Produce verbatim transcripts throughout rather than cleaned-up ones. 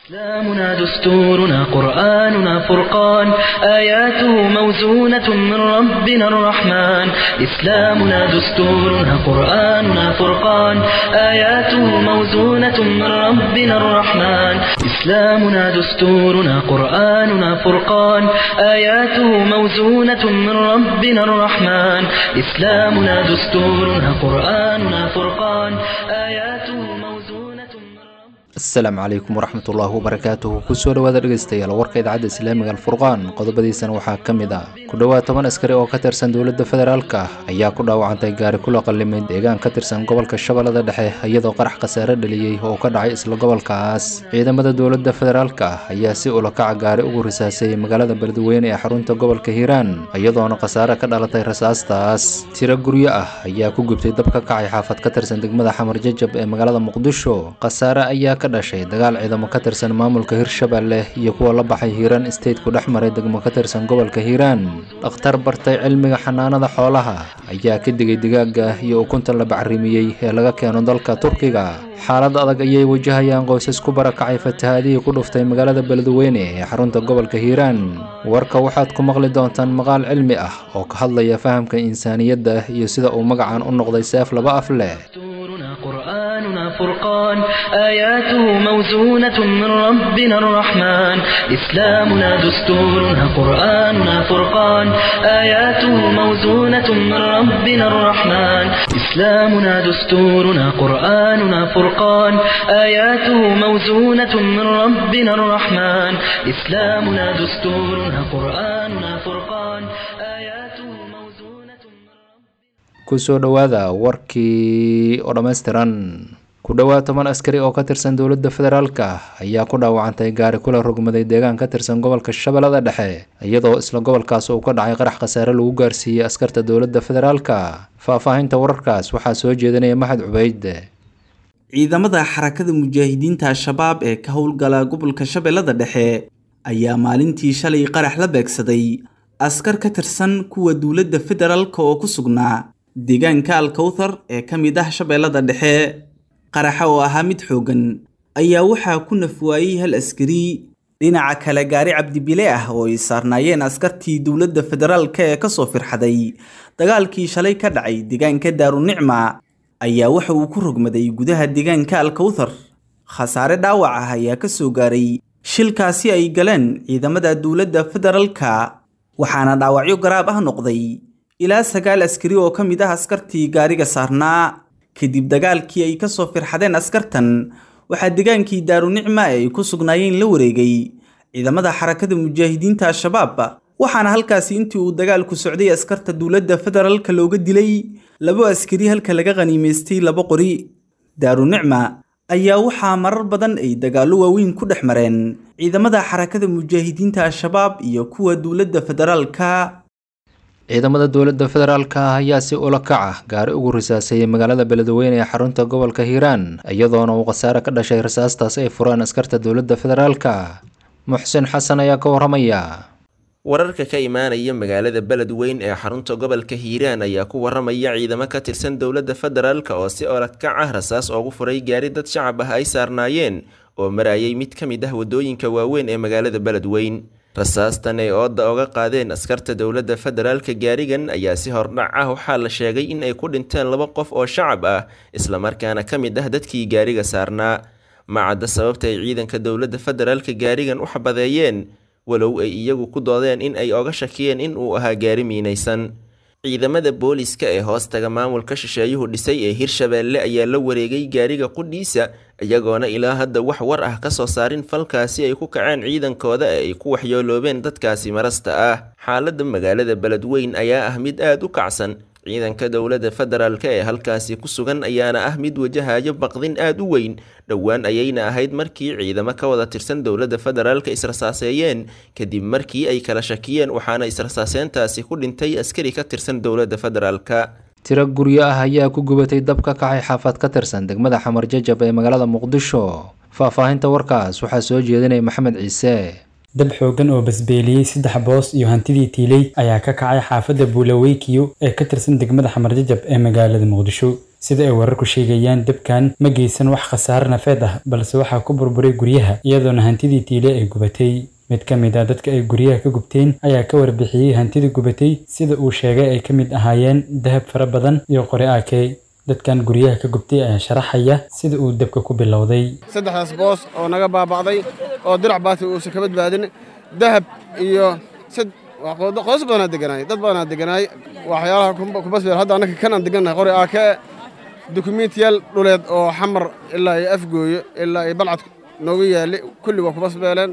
إسلامنا دستورنا قرآننا فرقان آياته موزونة من ربنا الرحمن إسلامنا دستورنا قرآننا فرقان آياته موزونة من ربنا الرحمن إسلامنا دستورنا قرآننا فرقان آياته موزونة من ربنا الرحمن إسلامنا دستورنا قرآننا فرقان آياته موزونة من ربنا asalaamu calaykum waraxmatullaahi wabarakaatuhu kusoo dhawaada dhegeystayaal warka idaacadda islaamiga alfurqaan qodobadiisana waxaa ka mid ah ku dhowaad toban askari oo ka tirsan dowladda federaalka ayaa ku dhaawacantay gaari kula qallimay deegaan ka tirsan gobolka shabeellada dhexe iyadoo qarax khasaare dhaliyey oo ka dhacay isla gobolkaas ciidamada dowladda federaalka ayaa si ula kaca gaari ugu risaasay magaalada beledweyne ee xarunta gobolka hiiraan iyadoona khasaare ka dhalatay rasaastaas tiro guryo ah ayaa ku gubtay dab ka kacay xaafad ka tirsan degmada xamar jajab ee magaalada muqdisho khasaare ayaa dhashay dagaal ciidamo ka tirsan maamulka hirshabeelle iyo kuwa la baxay hiiraan state ku dhex maray degmo ka tirsan gobolka hiiraan dhakhtar bartay cilmiga xanaanada xoolaha ayaa ka digay digaaga iyo ukunta la bacrimiyey ee laga keeno dalka turkiga xaalad adag ayay wajahayaan qoysas ku barakacay fatahaadihii ku dhuftay magaalada beledweyne ee xarunta gobolka hiiraan warka waxaad ku maqli doontaan maqaal cilmi ah oo ka hadlaya fahamka insaaniyadda iyo sida uu magacan u noqday seef laba af leh قرآننا فرقان آياته موزونة من ربنا الرحمن إسلامنا دستورنا قرآننا فرقان آياته موزونة من ربنا الرحمن إسلامنا دستورنا قرآننا فرقان آياته موزونة من ربنا الرحمن إسلامنا دستورنا قرآننا فرقان آياته kusoo dhawaada warkii oo dhammaystiran ku dhowaad toban askari oo ka tirsan dowladda federaalka ayaa ku dhaawacantay gaari kula rogmaday deegaan ka tirsan gobolka shabeellada dhexe iyadoo isla gobolkaas uu ka dhacay qarax khasaare lagu gaarsiiyey askarta dowladda federaalka faahfaahinta wararkaas waxaa soo jeedinaya maxad cubayd ciidamada xarakada mujaahidiinta al-shabaab ee ka howlgala gobolka shabeellada dhexe ayaa maalintii shalay qarax la beegsaday askar ka tirsan kuwa dowladda federaalka oo ku sugnaa deegaanka alkawthar ee ka mid ah shabeellada dhexe qaraxa oo ahaa mid xoogan ayaa waxaa ku nafwaayey hal askari dhinaca kale gaari cabdibile ah oo ay saarnaayeen askartii dowladda federaalka ee kasoo firxaday dagaalkii shalay ka dhacay deegaanka daarunicma ayaa waxa uu ku rogmaday gudaha deegaanka alkawthar khasaare dhaawac ah ayaa ka soo gaaray shilkaasi ay galeen ciidamada dowladda federaalka waxaana dhaawacyo garaab ah noqday ilaa sagaal askari oo ka mid ah askartii gaariga saarnaa kadib dagaalkii ay ka soo firxadeen askartan waxaa degaankii daarunicma ee ay ku sugnaayeen la wareegay ciidamada xarakada mujaahidiinta al-shabaab waxaana halkaasi intii uu dagaalku socday askarta dowladda federaalka looga dilay labo askari halka laga qaniimaystay labo qori daarunicma ayaa waxaa marar badan ay dagaallo waaweyn ku dhex mareen ciidamada xarakada mujaahidiinta al-shabaab iyo kuwa dowladda federaalka ciidamada dowladda federaalka ayaa si ula kaca gaari ugu risaasayay magaalada beledweyne ee xarunta gobolka hiiraan iyadoona uu khasaare ka dhashay rasaastaas ay furaan askarta dowladda federaalka muxsin xasan ayaa ka waramaya wararka ka imaanaya magaalada beledweyne ee xarunta gobolka hiiraan ayaa ku waramaya ciidamo ka tirsan dowladda federaalka oo si ula kac ah rasaas oogu furay gaari dad shacab ah ay saarnaayeen oo marayay mid ka mid ah wadooyinka waaweyn ee magaalada beledweyne rasaastan ay ooda oga qaadeen askarta dowladda federaalka gaarigan ayaa si hordhac ah waxaa la sheegay in ay ku dhinteen laba qof oo shacab ah islamarkaana ka mid ah dadkii gaariga saarnaa macadda sababta ay ciidanka dowladda federaalka gaarigan u xabadeeyeen walow ay iyagu ku doodeen in ay oga shakiyeen in uu ahaa gaari miinaysan ciidamada booliska ee hoostaga maamulka shisheeyuhu dhisay ee hirshabeelle ayaa la wareegay gaariga qudhiisa iyagoona ilaa hadda wax war ah ka soo saarin falkaasi ay ku kaceen ciidankooda ee ay ku waxyooloobeen dadkaasi marasta ah xaaladda magaalada beledweyne ayaa ah mid aad u kacsan ciidanka dowladda federaalka ee halkaasi ku sugan ayaana ah mid wajahayo baqdin aad u weyn dhowaan ayayna ahayd markii ciidamo ka wada tirsan dowladda federaalka israsaaseeyeen kadib markii ay kala shakiyeen waxaana israsaaseentaasi ku dhintay askari ka tirsan dowladda federaalka tiro guryo ah ayaa ku gubatay dab ka kacay xaafad ka tirsan degmada xamar jajab ee magaalada muqdisho faahfaahinta warkaas waxaa soo jeedinaya maxamed ciise dab xoogan oo basbeeliyey saddex boos iyo hantidii tiiley ayaa ka kacay xaafadda Buulaweykiyo ee ka tirsan degmada Xamarjajab ee magaalada Muqdisho sida ay wararku sheegayaan dabkan ma geysan wax khasaare nafeed ah balse waxa ku burburay guryaha iyadoo hantidii tiiley ay gubatay mid ka mid ah dadka ay guryaha ka gubteen ayaa ka warbixiyay hantidii gubatay sida uu sheegay ay ka mid ahaayeen dahab fara badan iyo qori aakay dadkan guryaha ka gubtay ayaa sharaxaya sida uu dabka ku bilowday saddexdaas boos oo naga baabacday oo dirac baati uu ka badbaadin dahab iyo sad qoys badan deganay dad badan deganay waxyaalaha ku basbeer hadda anaka kan deganay qori aakay documentiyal dhuleed oo xamar ilaa ay afgooyo ilaa ay balcad nooga yaali kulli waa ku basbeeleen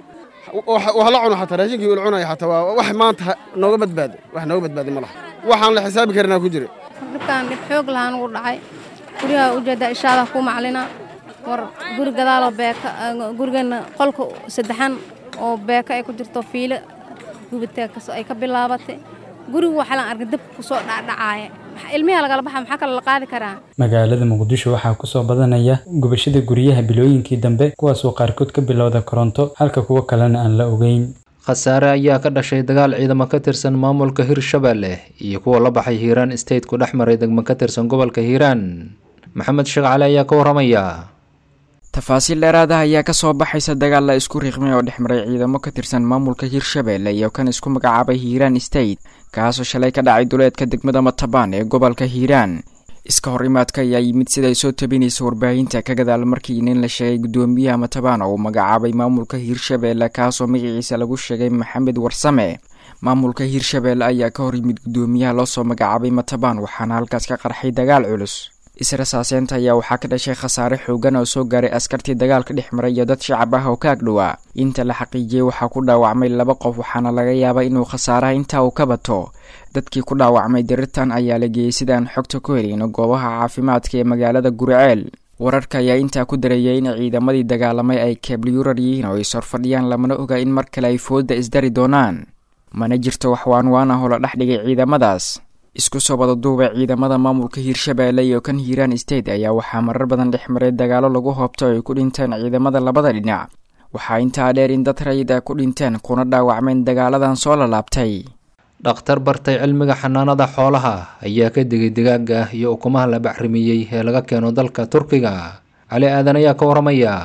wax la cuno xataa raashinkii uu cunay xataa wax maanta nooga badbaad wax nooga badbaad ma laha waxaan la xisaabi karnaa ku jira dadkan dib xoog lahaan ugu dhacay guriga u jeeda ishaada ku maclina war guri gadaalo beeka gurigan qolka saddexan oo beeka ay ku jirto fiile gubitay ay ka bilaabatay guriga waxa la argay dab ku soo dhacdhacay ilmiha laga baxa maxaa kala la qaadi karaa magaalada Muqdisho waxaa ku soo badanaya gubashada guryaha bilooyinkii dambe kuwaas oo qaarkood ka bilowda koronto halka kuwa kalena aan la ogeyn khasaare ayaa ka dhashay dagaal ciidamo ka tirsan maamulka Hirshabelle iyo kuwa la baxay Hiiraan State ku dhaxmaray degmo ka tirsan gobolka Hiiraan Maxamed Shaqale ayaa ka waramaya tafaasiil dheeraad ah ayaa ka soo baxaysa dagaal la isku riiqmay oo dhexmaray ciidamo ka tirsan maamulka Hirshabelle iyo kan isku magacaabay Hiiraan State kaasoo shalay ka dhacay duleedka degmada Matabaan ee gobolka Hiiraan iska horimaadka ayaa yimid sida ay soo tabinayso warbaahinta ka gadaal markii nin la sheegay gudoomiyaha Matabaan oo magacaabay maamulka Hirshabelle kaasoo magaciisa lagu sheegay Maxamed Warsame maamulka Hirshabelle ayaa ka hor yimid gudoomiyaha loo soo magacaabay Matabaan waxaana halkaas ka qarxay dagaal culus israsaaseenta ayaa waxaa ka dhashay khasaare xoogan oo soo gaaray askartii dagaalka dhexmaray iyo dad shacab ah oo ka agdhowa inta la xaqiijiyay waxaa ku dhaawacmay laba qof waxaana laga yaabaa inuu khasaaraha inta uu ka bato dadkii ku dhaawacmay diritan ayaa la geeyay sidaan xogta ku helin goobaha caafimaadka ee magaalada Gurceel wararka ayaa inta ku dareeyay in ciidamadii dagaalamay ay kabliyurar yihiin oo ay soo fadhiyaan lamana oga in mar kale ay fooda isdari doonaan mana jirto wax waan waan ah oo la dhaxdhigay ciidamadaas isku soo wada duubay ciidamada maamulka Hirshabelle iyo kan Hiiraan State ayaa waxaa marar badan dhexmaray dagaalo lagu hoobto ay ku dhinteen ciidamada labada dhinac waxaa intaa dheer in dad rayid ah ku dhinteen kuna dhaawacmeen dagaaladan soo laabtay dhakhtar bartay cilmiga xanaanada xoolaha ayaa ka digay digaaga iyo ukumaha la bacrimiyay ee laga keeno dalka Turkiga Ali Aadan ayaa ka waramaya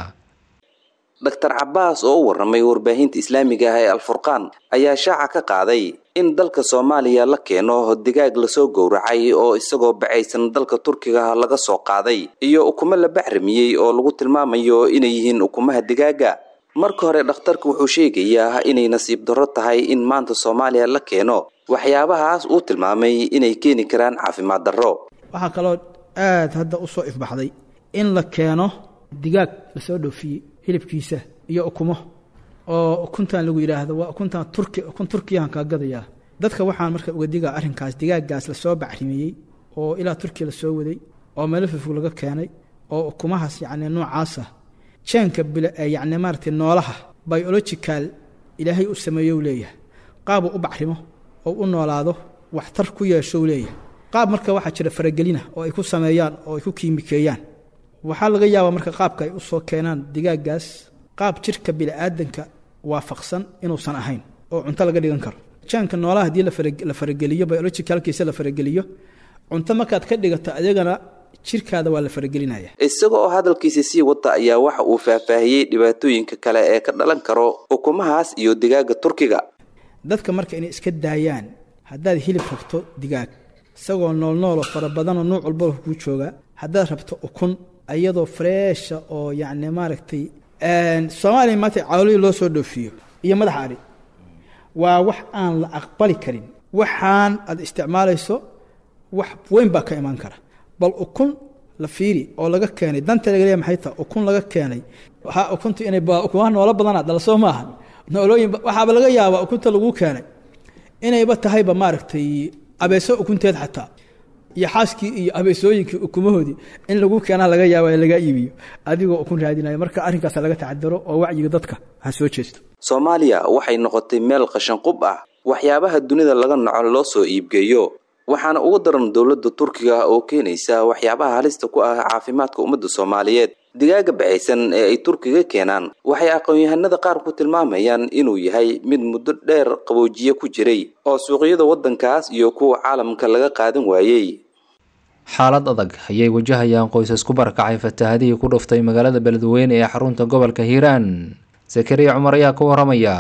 Doctor Abbas oo waramay warbaahinta Islaamiga ah ee Al-Furqaan ayaa shaaca ka qaaday in dalka Soomaaliya la keeno digaag la soo gowracay oo isagoo bacaysan dalka Turkiga laga soo qaaday iyo ukumo la bacrimiyay oo lagu tilmaamayo inay yihiin ukumaha digaaga marka hore dhakhtarku wuxuu sheegayaa inay nasiib darro tahay in maanta Soomaaliya la keeno waxyaabahaas uu tilmaamay inay keeni karaan caafimaad darro waxa kale oo aad hadda u soo ifbaxday in la keeno digaag la soo dhoofiyay hilibkiisa iyo ukumo oo ukuntan lagu yiraahdo waa ukuntan Turki ukun Turkiyan ka gadaya dadka waxaan marka uga digaa arrinkaas digaaggaas la soo bacrimiyay oo ilaa Turkiya la soo waday oo meel fog laga keenay oo ukumahaas yaani noocaas ah chanka bila yaani marti noolaha biological ilaahay u sameeyo leeyahay qaab u bacrimo oo u noolaado wax tar ku yeesho leeyahay qaab marka waxa jira faragelina oo ay ku sameeyaan oo ay ku kiimikeeyaan waxa laga yaabaa marka qaabka ay u soo keenaan digaaggaas qaab jirka bini'aadanka waafaqsan inuu san ahayn oo cunto laga dhigan karo chanka noolaha hadii la farageliyo biologicalkiisa la farageliyo cunto markaad ka dhigato adeegana jirkaada waa la faragelinaya isagoo hadalkiisa sii wata ayaa waxa uu faahfaahiyay dhibaatooyinka kale ee ka dhalan karo ukumahaas iyo digaaga Turkiga dadka marka inay iska daayaan haddaad hilib rabto digaag isagoo nool nool fara badan oo nooc walba ku jooga haddaad rabto ukun ayadoo fresh oo yaani maaragtay een Soomaaliya maanta cawli loo soo dhoofiyo iyo madax ari waa wax aan la aqbali karin waxaan aad isticmaalayso wax weyn baa ka iman kara bal ukun la fiiri oo laga keenay danta laga leeyahay maxay tahay ukun laga keenay waxa ukuntu inay baa ukumaha noola badan dal soo maaha noolooyin waxa laga yaabaa ukunta lagu keenay inay ba tahay ba maaragtay abeeso ukunteed xataa iyo xaaskii iyo abeesooyinkii ukumahoodii in lagu keenaa laga yaabo in laga iibiyo adigoo ukun raadinaya marka arrinkaas laga taxadaro oo wacyiga dadka ha soo jeesto Soomaaliya waxay noqotay meel qashan qub ah waxyaabaha dunida laga naco loo soo iibgeeyo waxaana ugu daran dowladda turkiga oo keenaysa waxyaabaha halista ku ah caafimaadka ummadda soomaaliyeed digaaga bacaysan ee ay turkiga keenaan waxay aqoon-yahanada qaar ku tilmaamayaan inuu yahay mid muddo dheer qaboojiye ku jiray oo suuqyada waddankaas iyo kuwa caalamka laga qaadan waayey xaalad adag ayay wajahayaan qoysas ku barakacay fatahaadihii ku dhuftay magaalada beledweyne ee xarunta gobolka hiiraan zakariya cumar ayaa ka waramaya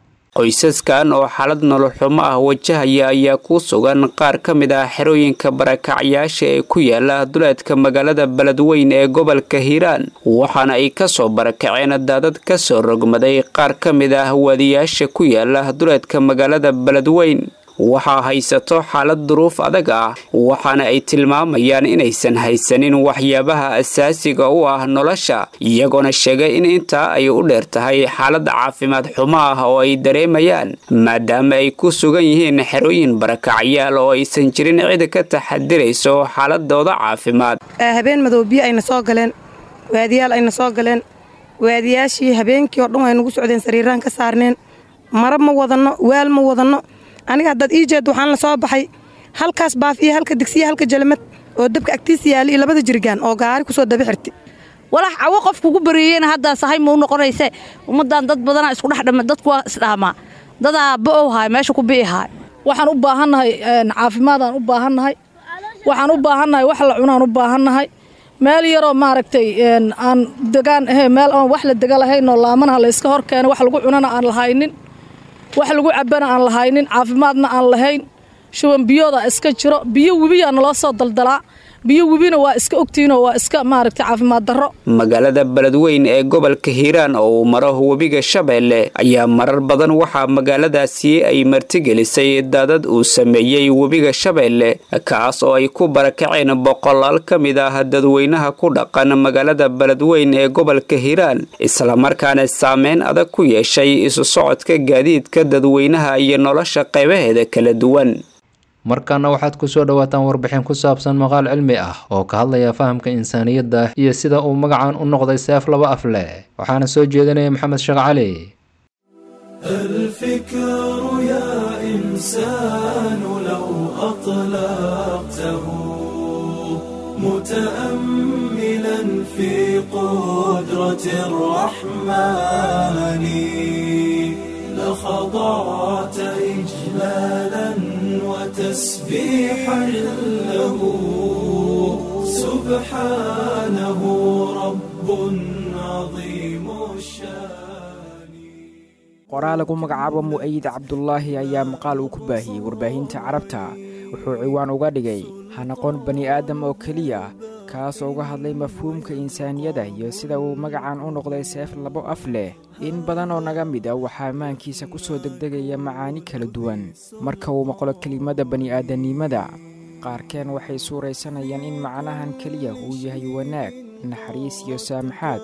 qoysaskan oo xaalad nolol xumo ah wajahaya ayaa ku sugan qaar ka mid ah xerooyinka barakacyaasha ee ku yaala duleedka magaalada beledweyne ee gobolka hiiraan waxaana ay kasoo barakaceen daadad kasoo rogmaday qaar ka mid ah waadiyaasha ku yaala duleedka magaalada beledweyne waxaa haysato xaalad duruuf adag ah waxaana ay tilmaamayaan inaysan haysanin waxyaabaha asaasiga u ah nolosha iyagoona sheegay in intaa ay u dheer tahay xaalad caafimaad xumo ah oo ay dareemayaan maadaama ay ku sugan yihiin xerooyin barakacyaal oo aysan jirin cid ka taxadirayso xaaladooda caafimaad. habeen madow biyo ayna soo galeen waadiyaal ayna soo galeen waadiyaashii habeenkii oo dhan way nagu socdeen sariiraan ka saarneen marab ma wadanno waal ma wadanno aniga haddaad ii jeed waxaan la soo baxay halkaas baaf iyo halka digsiya halka jalamad oo dabka agtiisa yaali iyo labada jirgaan oo gaari kusoo daba xirtay walax cawo qof kugu bariyeyna haddaa sahay ma u noqonayse ummaddan dad badanaa isku dhex dhama dadku waa isdhaamaa dadaa ba'ow haay meesha ku bi'i haay waxaan u baahannahay caafimaadaan u baahannahay waxaan u baahannahay wax la cunaan u baahannahay meel yaroo maaragtay aan degaan ahe meel aan wax la dega lahayn oo laamanaha la iska hor keena wax lagu cunana aan lahaynin wax lagu cabana aan lahaynin caafimaadna aan lahayn shuban biyooda iska jiro biyo webiyaa naloo soo daldalaa biyo webina waa iska ogtiinoo waa iska maaragtay caafimaad darro. magaalada beledweyne ee gobolka hiiraan oo uu maro webiga shabeelle ayaa marar badan waxaa magaaladaasi ay martigelisay daadad uu sameeyey webiga shabeelle kaas oo ay ku barakaceen boqolaal ka mid ah dadweynaha ku dhaqan magaalada beledweyne ee gobolka hiiraan islamarkaana saameyn adag ku yeeshay isu socodka gaadiidka dadweynaha iyo nolosha qaybaheeda kala duwan. markaana waxaad ku soo dhawaataan warbixin ku saabsan maqaal cilmi ah oo ka hadlaya fahamka insaaniyadda iyo sida uu magacan u noqday seef laba af leh waxaana soo jeedinaya maxamed sheekh cali. الفكر يا إنسان لو أطلقته متأملا في قدرة الرحمن لخضعت إجلالا وتسبيحا له سبحانه رب عظيم الشان. qoraal lagu magacaabo mu'ayid cabdulaahi ayaa maqaal uu ku baahiyey warbaahinta carabta wuxuu ciwaan uga dhigay ha noqon bani aadam oo keliya kaas oo uga hadlay mafhuumka insaaniyada iyo sida uu magacan u noqday seef labo af leh. in badan oo naga mid ah waxaa maankiisa ku soo degdegaya macaani kala duwan marka uu maqlo kelimada bani'aadanimada. qaarkeen waxay suuraysanayaan in macnahan keliya uu yahay wanaag naxariis iyo saamaxaad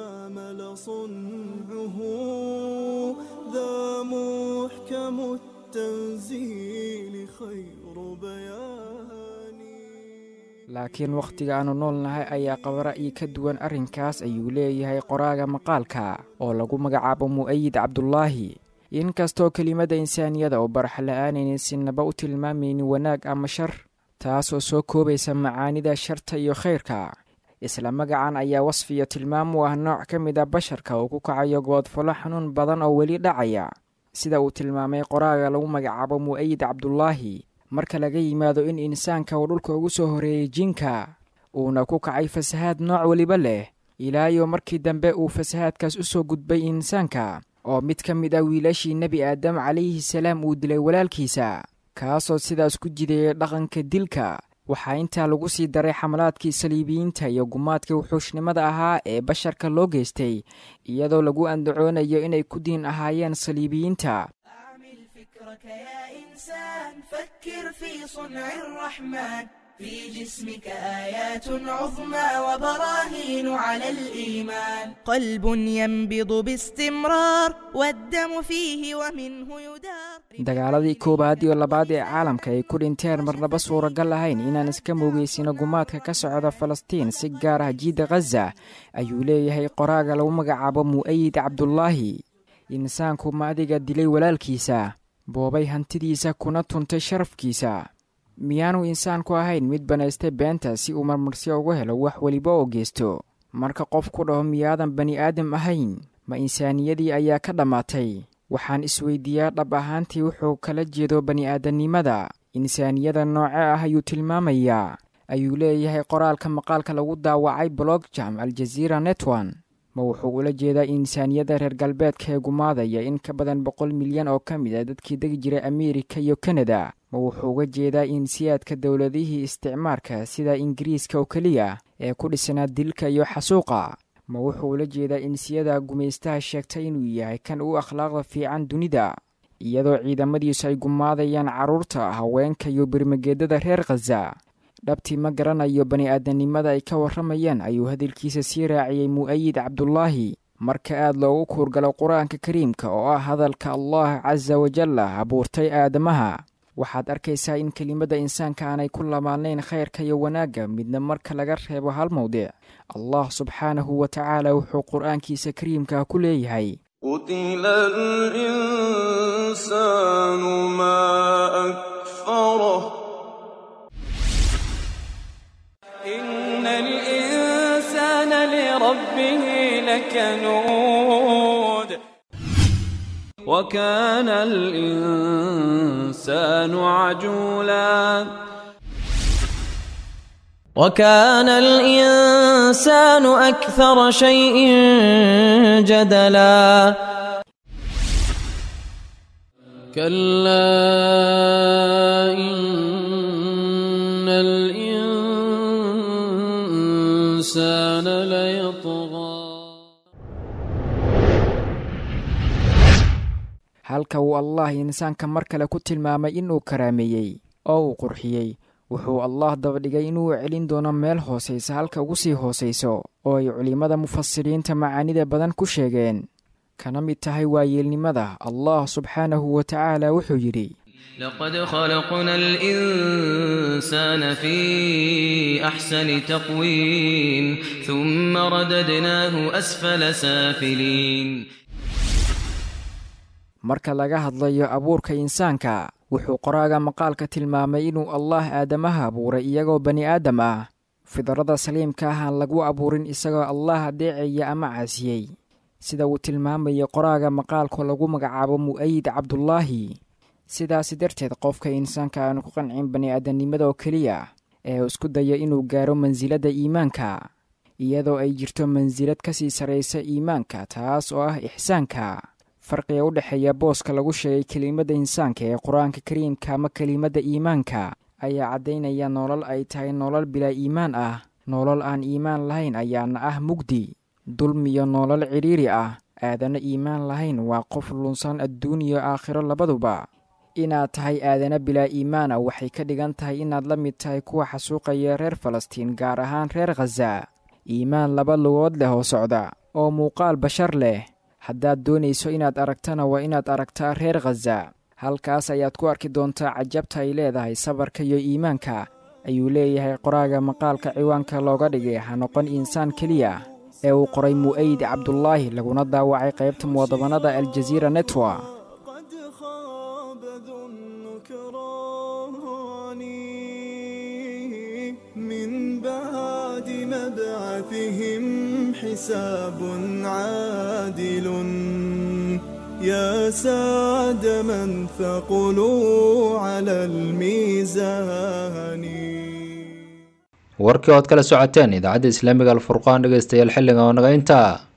laakiin wakhtiga aanu nool nahay ayaa qaba ra'yi ka duwan arrinkaas ayuu leeyahay qoraaga maqaalka oo lagu magacaabo mu'ayid cabdulaahi. inkastoo kelimada insaaniyada oo baraxla'aanaynin sinaba u tilmaamaynin wanaag ama shar taasoo soo koobaysa macaanida sharta iyo khayrka isla magacan ayaa wasfiyo tilmaam u ah nooc ka mid a basharka oo ku kacayo goodfolo xanuun badan oo weli dhacaya sida uu tilmaamay qoraaga lagu magacaabo mu'ayid cabdulaahi. marka laga yimaado in insaanka uu dhulka ugu soo horeeyey jinka uuna ku kacay fasahaad nooc weliba leh ilaayo markii dambe uu fasahaadkaas u soo gudbay insaanka oo mid ka mid ah wiilashii nebi aadam calayhi salaam uu dilay walaalkiisa kaasoo sidaas ku jideeyay dhaqanka dilka. waxaa intaa lagu sii daray xamalaadkii saliibiyiinta iyo gumaadkii wuxuushnimada ahaa ee basharka loo geystay iyadoo lagu andacoonayo inay ku diin ahaayeen saliibiyiinta. فكر في صنع الرحمن في جسمك آيات عظمى وبراهين على الإيمان قلب ينبض باستمرار والدم فيه ومنه يدار. dagaaladii koowaad iyo labaad ee caalamka ay ku dhinteen marnaba suuragal ahayn inaan iska moogeysino gumaadka ka socda falastiin si gaar ah jiida khaza ayuu leeyahay qoraaga lagu magacaabo mu'ayid cabdulaahi. insaanku ma adiga dilay walaalkiisa boobay hantidiisa kuna tuntay sharafkiisa miyaanu insaanku ahayn mid banaystay beenta si uu marmarsiyo uga helo wax weliba oo geysto marka qof ku dhaho miyaadan bani aadam ahayn ma insaaniyadii ayaa ka dhammaatay waxaan isweydiiyaa dhab ahaantii wuxuu kala jeedo bani aadamnimada insaaniyada nooce ah ayuu tilmaamayaa ayuu leeyahay qoraalka maqaalka lagu daawacay blogjam aljaziira netwan ma wuxuu ula jeedaa insaaniyada reer galbeedka ee gumaadaya in ka badan boqol milyan oo ka mid a dadkii degi jiray ameerika iyo kanada ma wuxuu uga jeedaa insiyaadka dowladihii isticmaarka sida ingiriiska oo keliya ee ku dhisanaa dilka iyo xasuuqa ma wuxuu ula jeedaa insiyada gumaystaha sheegtay inuu yahay kan u akhlaaqda fiican dunida iyadoo ciidamadiisu ay gumaadayaan carruurta haweenka iyo birmageedada reer khaza dhabtii ma garanayo bani aadanimada ay ka warramayaan ayuu hadalkiisa sii raaciyey mu'ayid cabdulaahi marka aad loogu kuurgalo qur-aanka kariimka oo ah hadalka allah casa wajalla abuurtay aadamaha waxaad arkaysaa in kelimadda insaanka aanay ku lamaanayn khayrka iyo wanaagga midna marka laga reebo hal mawdic allah subxaanahu wa tacaala wuxuu qur-aankiisa kariimka ku leeyahay قتل الإنسان ما أكفره إن الإنسان لربه لكنود وكان الإنسان عجولا وكان الإنسان أكثر شيء جدلا كلا إن الإنسان ليطغى halka uu allah insaanka mar kale ku tilmaamay inuu karaameeyey oo uu qurxiyey wuxuu allah dabadhigay inuu celin doono meel hoosaysa halka ugu sii hoosayso oo ay culimmada mufasiriinta macaanida badan ku sheegeen kana mid tahay waayeelnimada allah subxaanahu wa tacaala wuxuu yidhi لقد خلقنا الإنسان في أحسن تقويم ثم رددناه أسفل سافلين marka laga hadlayo abuurka insaanka wuxuu qoraaga maqaalka tilmaamay inuu allah aadamaha abuuray iyagoo bani aadam ah fidrada saliimka ah aan lagu abuurin isagoo allah adeecaya ama caasiyey sida uu tilmaamayo qoraaga maqaalka lagu magacaabo mu'ayid cabdulaahi sidaasi darteed qofka insaanka aanu ku qancin bani aadamnimada oo keliya ee isku daya inuu gaaro mansilada iimaanka iyadoo ay jirto mansilad ka sii saraysa iimaanka taas oo ah ixsaanka farqiga u dhexeeya booska lagu sheegay kelimadda insaanka ee qur-aanka kariimka ama kelimadda iimaanka ayaa caddaynaya nolol ay tahay nolol bilaa iimaan ah nolol aan iimaan lahayn ayaana ah mugdi dulmiyo nolol cidhiiri ah aadana iimaan lahayn waa qof lunsan adduun iyo aakhiro labaduba inaad tahay aadana bilaa iimaana waxay ka dhigan tahay inaad la mid tahay kuwa xasuuqaya reer falastiin gaar ahaan reer khaza iimaan laba lugood leh oo socda oo muuqaal bashar leh haddaad doonayso inaad aragtana waa inaad aragtaa reer khaza halkaas ayaad ku arki doontaa cajabta ay leedahay sabarka iyo iimaanka ayuu leeyahay qoraaga maqaalka ciwaanka looga dhigay ha noqon insaan keliya ee uu qoray mu'ayid cabdulaahi laguna daawacay qaybta muwadabannada aljaziira netwa حساب عادل يا سعد من ثقلوا على الميزان warkii ood kala socoteen idaacadda islaamiga alfurqaan dhegaystayaal xilliga oo naga intaa